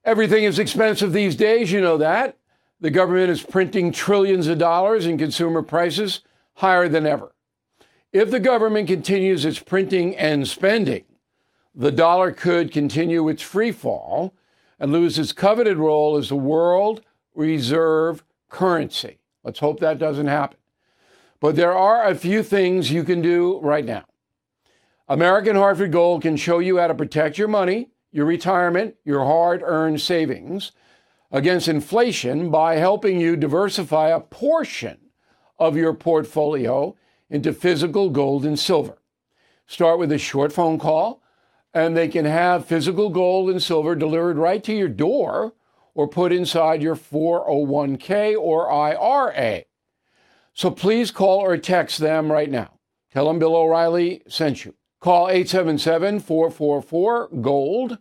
Everything is expensive these days, you know that. The government is printing trillions of dollars and consumer prices higher than ever. If the government continues its printing and spending, the dollar could continue its free fall and lose its coveted role as the world reserve currency. Let's hope that doesn't happen. But there are a few things you can do right now. American Hartford Gold can show you how to protect your money, your retirement, your hard-earned savings against inflation by helping you diversify a portion of your portfolio into physical gold and silver. Start with a short phone call, and they can have physical gold and silver delivered right to your door or put inside your 401k or IRA. So please call or text them right now. Tell them Bill O'Reilly sent you. Call 877-444-GOLD,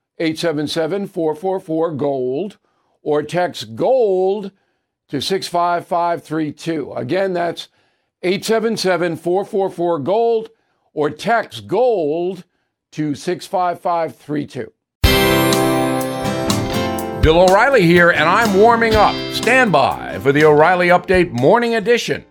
877-444-GOLD, or text GOLD to 65532. Again, that's 877-444-GOLD, or text GOLD to 65532. Bill O'Reilly here, and I'm warming up. Stand by for the O'Reilly Update Morning Edition.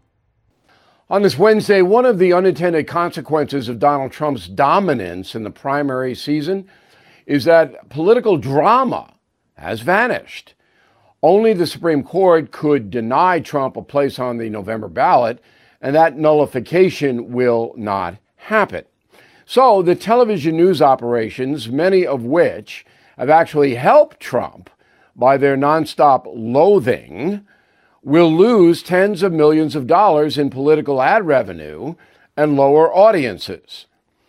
On this Wednesday, one of the unintended consequences of Donald Trump's dominance in the primary season is that political drama has vanished. Only the Supreme Court could deny Trump a place on the November ballot, and that nullification will not happen. So the television news operations, many of which have actually helped Trump by their nonstop loathing, will lose tens of millions of dollars in political ad revenue and lower audiences.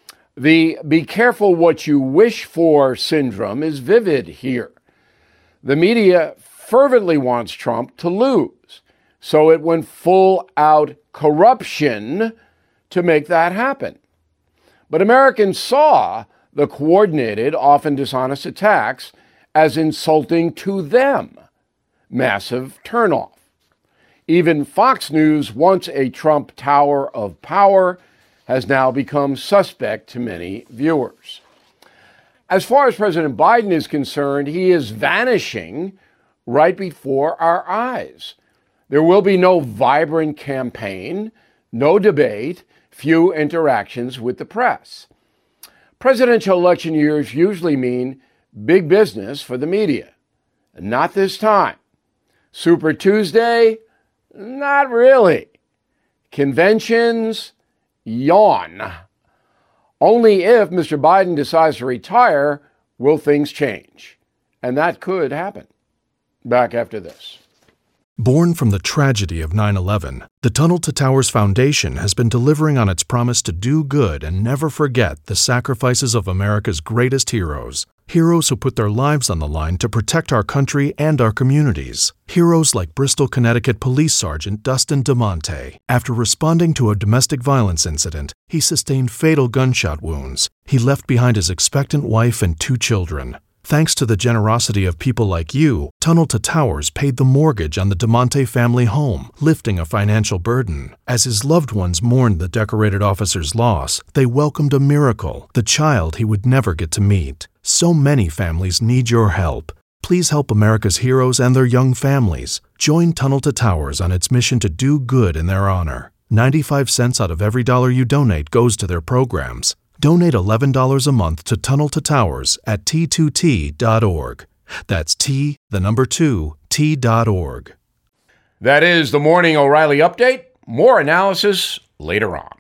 The be careful what you wish for syndrome is vivid here. The media fervently wants Trump to lose, so it went full out corruption to make that happen. But Americans saw the coordinated, often dishonest attacks as insulting to them. Massive turnoff. Even Fox News, once a Trump tower of power, has now become suspect to many viewers. As far as President Biden is concerned, he is vanishing right before our eyes. There will be no vibrant campaign, no debate, few interactions with the press. Presidential election years usually mean big business for the media. Not this time. Super Tuesday? Not really. Conventions? Yawn. Only if Mr. Biden decides to retire will things change. And that could happen. Back after this. Born from the tragedy of 9/11, the Tunnel to Towers Foundation has been delivering on its promise to do good and never forget the sacrifices of America's greatest heroes. Heroes who put their lives on the line to protect our country and our communities. Heroes like Bristol, Connecticut Police Sergeant Dustin DeMonte. After responding to a domestic violence incident, he sustained fatal gunshot wounds. He left behind his expectant wife and 2 children. Thanks to the generosity of people like you, Tunnel to Towers paid the mortgage on the DeMonte family home, lifting a financial burden. As his loved ones mourned the decorated officer's loss, they welcomed a miracle, the child he would never get to meet. So many families need your help. Please help America's heroes and their young families. Join Tunnel to Towers on its mission to do good in their honor. 95 cents out of every dollar you donate goes to their programs. Donate $11 a month to Tunnel to Towers at T2T.org. That's T2T.org. That is the Morning O'Reilly Update. More analysis later on.